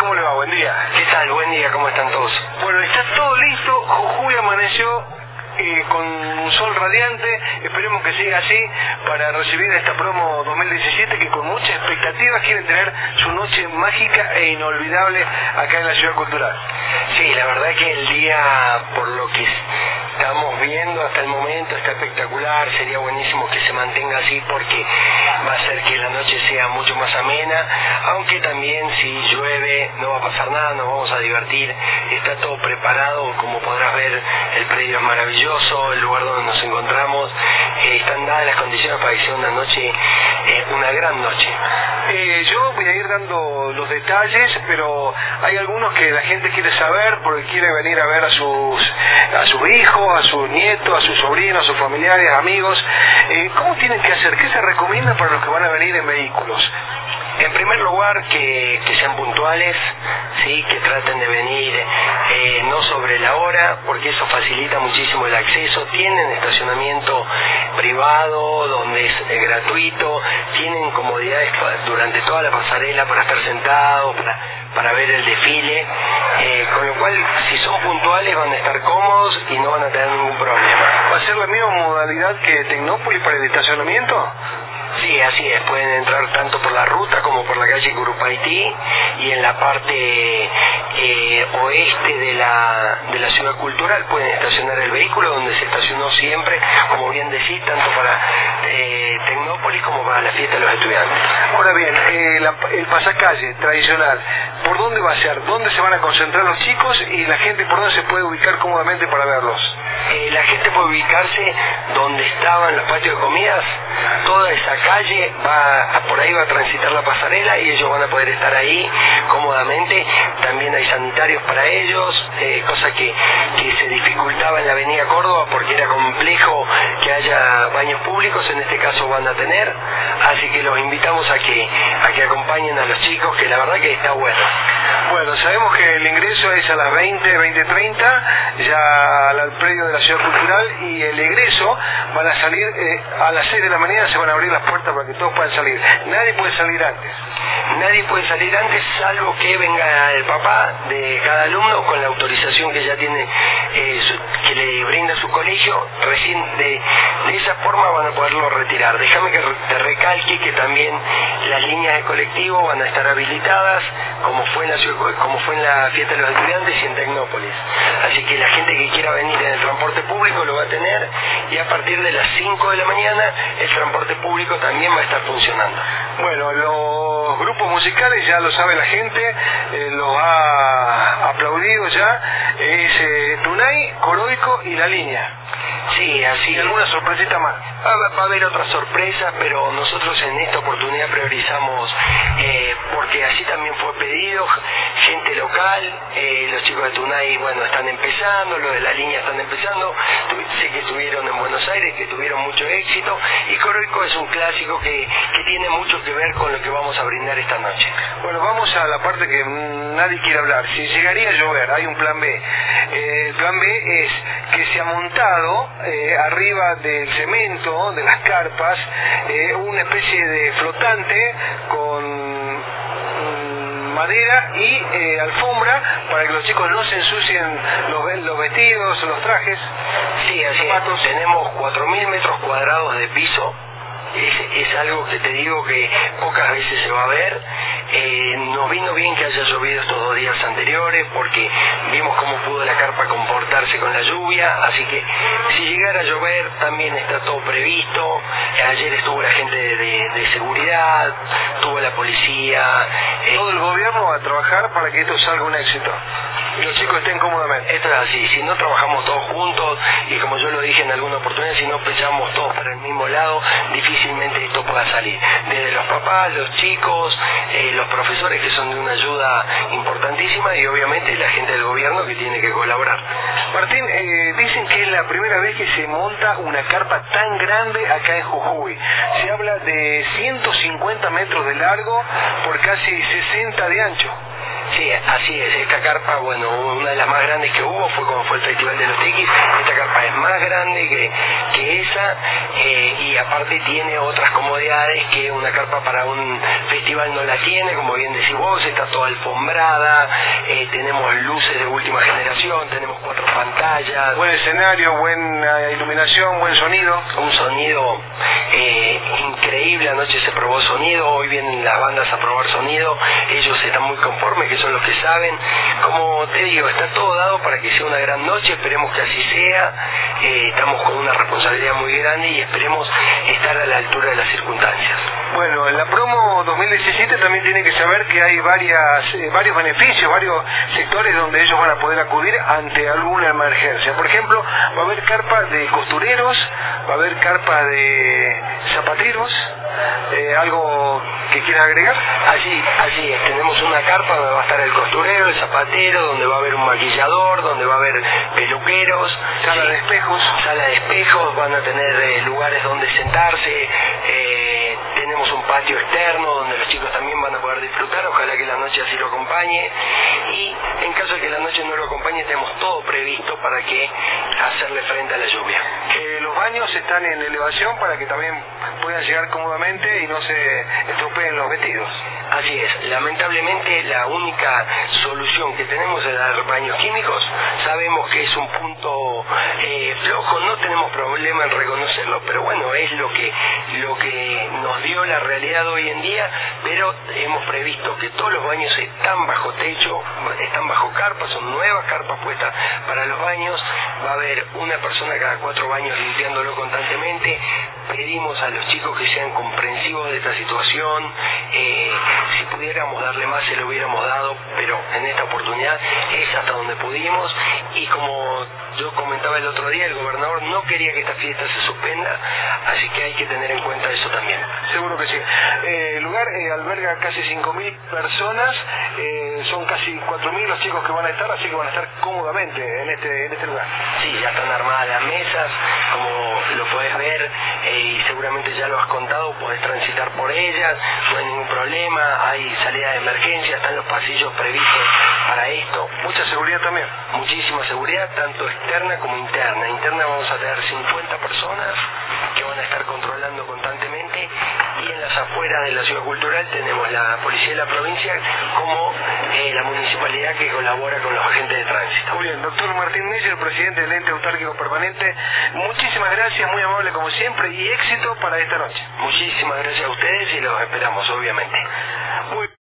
¿cómo le va? Buen día. ¿Qué tal? Buen día, ¿cómo están todos? Bueno, está todo listo. Jujuy amaneció con un sol radiante. Esperemos que siga así para recibir esta promo 2017 que con muchas expectativas quieren tener su noche mágica e inolvidable acá en la Ciudad Cultural. Sí, la verdad que el día, por lo que estamos viendo hasta el momento, está espectacular. Sería buenísimo que se mantenga así porque va a hacer que la noche sea mucho más amena, aunque también si llueve no va a pasar nada, nos vamos a divertir. Está todo preparado, como podrás ver, el predio es maravilloso, el lugar donde nos encontramos, están dadas las condiciones para que sea una noche, una gran noche. Yo voy a ir dando los detalles, pero hay algunos que la gente quiere saber porque quiere venir a ver a sus hijos, a sus nietos, a sus sobrinos, a sus familiares, amigos. ¿Cómo tienen que hacer? ¿Qué se recomienda para los que van a venir en vehículos? En primer lugar, que sean puntuales, sí, que traten de venir no sobre la hora, porque eso facilita muchísimo el acceso. Tienen estacionamiento privado, donde es gratuito, tienen comodidades durante toda la pasarela para estar sentados, para ver el desfile, con lo cual, si son puntuales, van a estar cómodos y no van a tener ningún problema. ¿Va a ser la misma modalidad que Tecnópolis para el estacionamiento? Sí, así es, pueden entrar tanto por la ruta como por la calle Curupaití, y en la parte oeste de la Ciudad Cultural pueden estacionar el vehículo donde se estacionó siempre, como bien decís, tanto para Tecnópolis como para la fiesta de los estudiantes. Ahora bien, el pasacalle tradicional, ¿por dónde va a ser? ¿Dónde se van a concentrar los chicos y la gente por dónde se puede ubicar cómodamente para verlos? La gente puede ubicarse donde estaban los patios de comidas. Toda esa calle por ahí va a transitar la pasarela y ellos van a poder estar ahí cómodamente. También hay sanitarios para ellos, cosa que se dificultaba en la avenida Córdoba porque era complejo que haya baños públicos. En este caso van a tener, así que los invitamos a que acompañen a los chicos, que la verdad que está bueno. Bueno, sabemos que el ingreso es a las 20:30, ya al predio de la Ciudad Cultural, y el egreso van a salir a las 6 de la mañana, se van a abrir las puertas para que todos puedan salir. Nadie puede salir antes. Nadie puede salir antes, salvo que venga el papá de cada alumno con la autorización que ya tiene, que le brinda su colegio. Recién de esa forma van a poderlo retirar. Déjame que te recalque que también las líneas de colectivo van a estar habilitadas, como fue en la fiesta de los estudiantes y en Tecnópolis. Así que la gente que quiera venir en el transporte público lo va a tener, y a partir de las 5 de la mañana el transporte público también va a estar funcionando. Bueno, los grupos musicales ya lo sabe la gente, los ha aplaudido ya, es Tunay, Coroico y La Línea. Sí, así. ¿Y alguna sorpresita más? Va a haber otras sorpresas, pero nosotros en esta oportunidad priorizamos, porque así también fue pedido, gente local. Los chicos de Tunay, bueno, están empezando, los de La Línea están empezando, sé que estuvieron en Buenos Aires, que tuvieron mucho éxito, y Coroico es un clásico que tiene mucho que ver con lo que vamos a brindar esta noche. Bueno, vamos a la parte que nadie quiere hablar. Si llegaría a llover, hay un plan B. El plan B es que se ha montado arriba del cemento, de las carpas, una especie de flotante con madera y alfombra para que los chicos no se ensucien los vestidos, los trajes. Sí, así es. Tenemos 4.000 metros cuadrados de piso. Es algo que te digo que pocas veces se va a ver. Nos vino bien que haya llovido estos 2 días anteriores porque vimos cómo pudo la carpa comportarse con la lluvia, así que si llegara a llover también está todo previsto. Ayer estuvo la gente de seguridad, estuvo la policía. Todo el gobierno va a trabajar para que esto salga un éxito y los chicos estén cómodamente. Esto es así, si no trabajamos todos juntos, y como yo lo dije en alguna oportunidad, si no pechamos todos para el mismo lado, difícilmente esto pueda salir. Desde los papás, los chicos, los profesores, que son de una ayuda importantísima, y obviamente la gente del gobierno que tiene que colaborar. Martín, dicen que es la primera vez que se monta una carpa tan grande acá en Jujuy. Se habla de 150 metros de largo por casi 60 de ancho. Sí, así es. Esta carpa, bueno, una de las más grandes que hubo fue como fue el Festival de los Tequis. Esta carpa es más grande que esa y aparte tiene otras comodidades que una carpa para un festival no la tiene, como bien decís vos, está toda alfombrada, tenemos luces de última generación, tenemos 4 pantallas. Buen escenario, buena iluminación, buen sonido. Un sonido increíble, anoche se probó sonido, hoy vienen las bandas a probar sonido, ellos están muy conformes, que son los que saben. Como te digo, está todo dado para que sea una gran noche, esperemos que así sea, estamos con una responsabilidad muy grande y esperemos estar a la altura de las circunstancias. Bueno, en la promo 2017 también tiene que saber que hay varios beneficios, varios sectores donde ellos van a poder acudir ante alguna emergencia. Por ejemplo, va a haber carpa de costureros, va a haber carpa de zapateros. ¿Algo que quieras agregar? Así es, tenemos una carpa donde va a estar el costurero, el zapatero, donde va a haber un maquillador, donde va a haber peluqueros, sala de espejos, van a tener lugares donde sentarse, tenemos un patio externo donde los chicos también van a poder disfrutar, ojalá que la noche así lo acompañe, y en caso de que la noche no lo acompañe tenemos todo previsto para que hacerle frente a la lluvia. Los baños están en elevación para que también puedan llegar cómodamente y no se estropeen los vestidos. Así es, lamentablemente la única solución que tenemos es dar baños químicos. Sabemos que es un punto flojo, no tenemos problema en reconocerlo, pero bueno, es lo que nos dio la realidad hoy en día, pero hemos previsto que todos los baños están bajo techo, están bajo carpas, son nuevas carpas puestas para los baños, va a haber una persona cada 4 baños limpiándolo constantemente. Pedimos a los chicos que sean comprensivos de esta situación, si pudiéramos darle más se lo hubiéramos dado, pero en esta oportunidad es hasta donde pudimos, y como yo comentaba el otro día, el gobernador no quería que esta fiesta se suspenda, así que hay que tener en cuenta eso también. Seguro que sí. El lugar alberga casi 5.000 personas, son casi 4.000 los chicos que van a estar, así que van a estar cómodamente en este lugar. Sí, ya están armadas las mesas, como lo podés ver, y seguramente ya lo has contado, podés transitar por ellas, no hay ningún problema, hay salida de emergencia, están los pasillos previstos para esto. Mucha seguridad también. Muchísima seguridad, tanto externa como interna. Interna vamos a tener 50 personas que van a estar controlando constantemente, y en las afueras de la ciudad cultural tenemos la policía de la provincia como la municipalidad que colabora con los agentes de tránsito. Muy bien, doctor Martín Meyer, presidente del Ente Autárquico Permanente, muchísimas gracias, muy amable como siempre, y éxito para esta noche. Muchísimas gracias a ustedes y los esperamos, obviamente. Muy